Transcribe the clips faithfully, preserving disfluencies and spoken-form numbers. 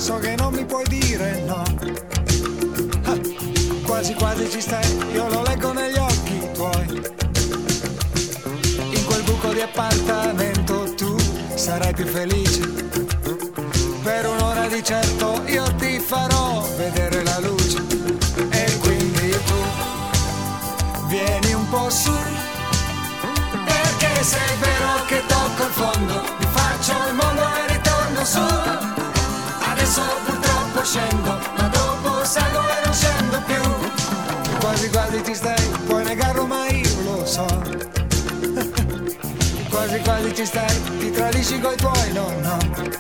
so che non mi puoi dire no. Ah, quasi quasi ci stai, io lo leggo negli occhi tuoi. In quel buco di appartamento tu sarai più felice. Per un'ora di certo io ti farò vedere la luce. E quindi tu vieni un po' su, perché se è vero che tocco il fondo, mi faccio il mondo e ritorno su. Adesso purtroppo scendo, ma dopo salgo e non scendo più. Quasi quasi ci stai, puoi negarlo ma io lo so. Quasi quasi ci stai, ti tradisci coi tuoi, no no.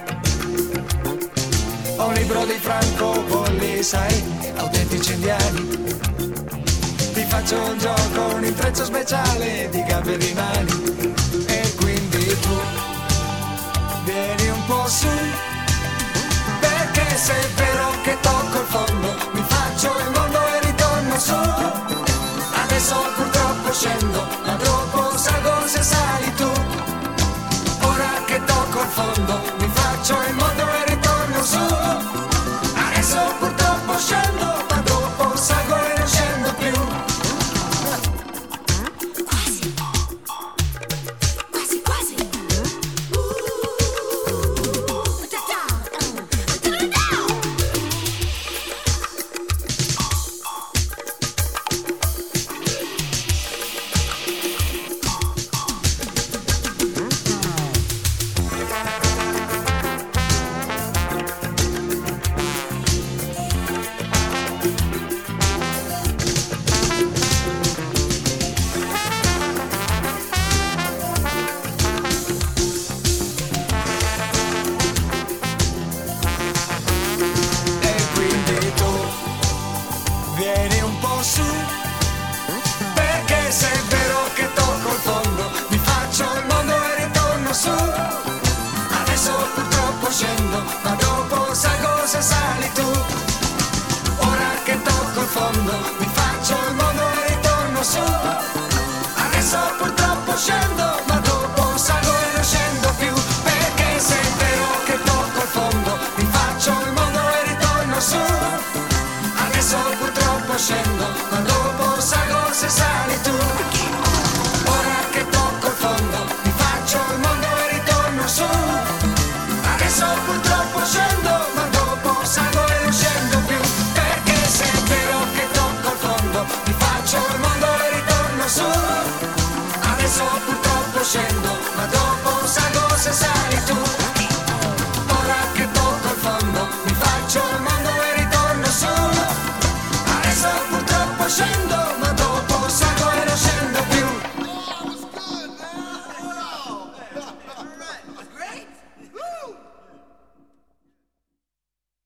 Ho un libro di Franco Bolli, sai, autentici indiani. Ti faccio un gioco, un intreccio speciale di gambe e di mani. E quindi tu vieni un po' su, perché se è vero che tocco il fondo, mi faccio il mondo e ritorno su. Adesso purtroppo scendo, ma dopo salgo se sali tu. Ora che tocco il fondo,